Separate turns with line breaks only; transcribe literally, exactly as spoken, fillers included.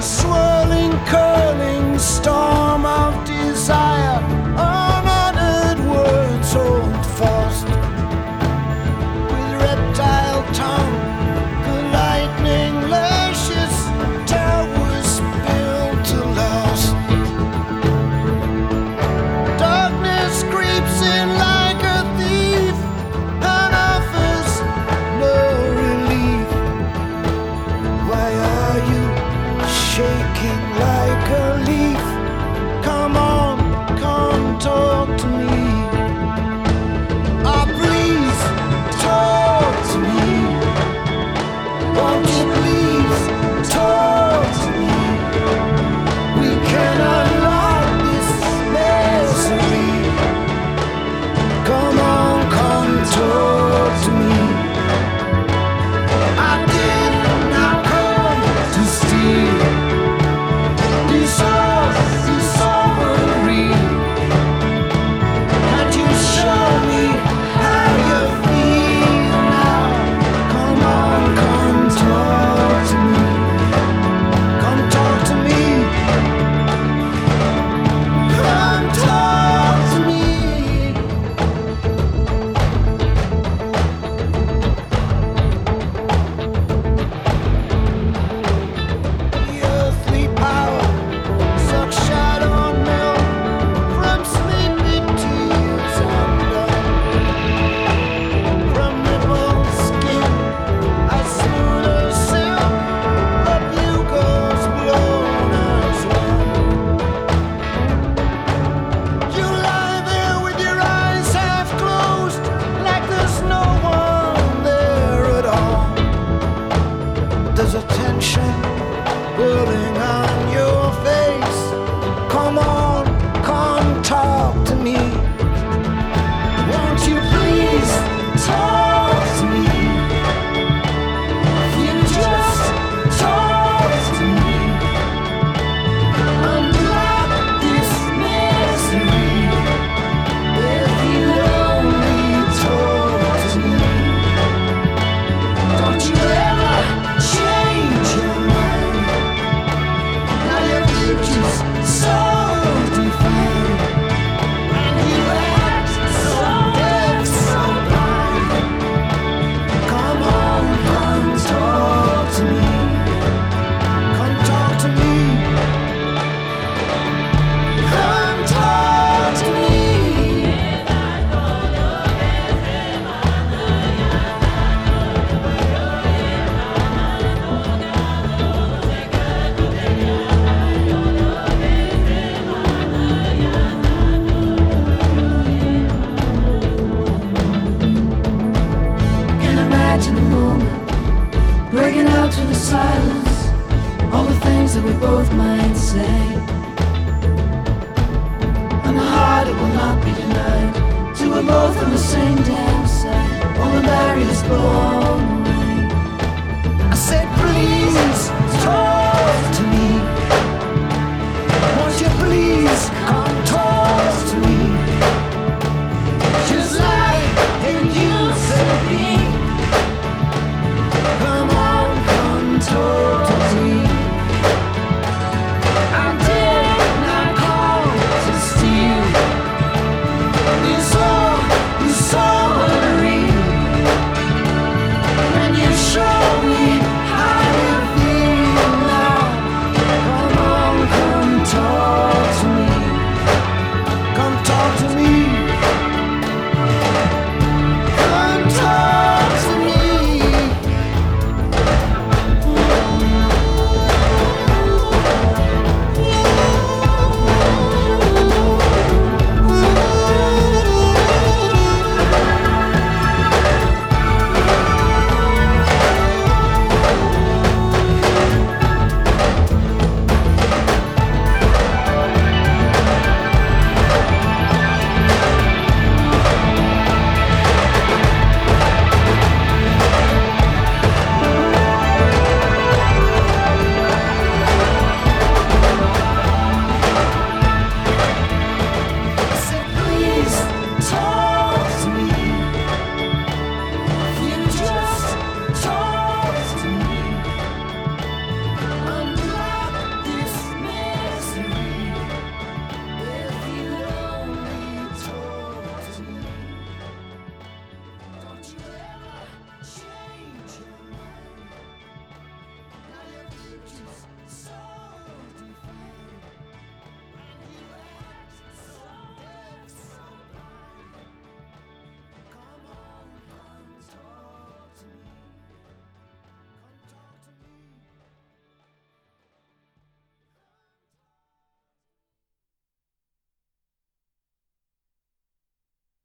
swirling, curling storm of desire. Unuttered words hold fast with reptile tongue. The lightning lashes towers built to last. Darkness creeps in like a thief and offers no relief. Why are you shaking like a leaf? Come on, come talk to me. Ah, please talk to me. Won't you please talk to me? We can unlock this misery. Come on, come talk to me. I did not come to steal. This all, this all were real. Can't you show me how you feel now? Come on, come talk to me. Come talk to me. Come talk to me. The earthly power sucks shadow and milk from sleepy tears undone. From nipple skin as smooth as silk, the bugles blown as one. You lie there with your eyes half closed, like there's no one there at all. There's a tension building on your face. Come on, come talk to me. Won't you please talk to me? If you just talk to me, unblock this misery. If you only talk to me, don't you ever change your mind. Now your future's so defined, and you act so deaf, so blind. Come on, come talk to me. Come talk to me. Come talk to me.
Can imagine a moment breaking out to the silence, all the things that we both might say, and the heart it will not be denied, till we're both on the same damn side, all the barriers blown away.
I said, please talk to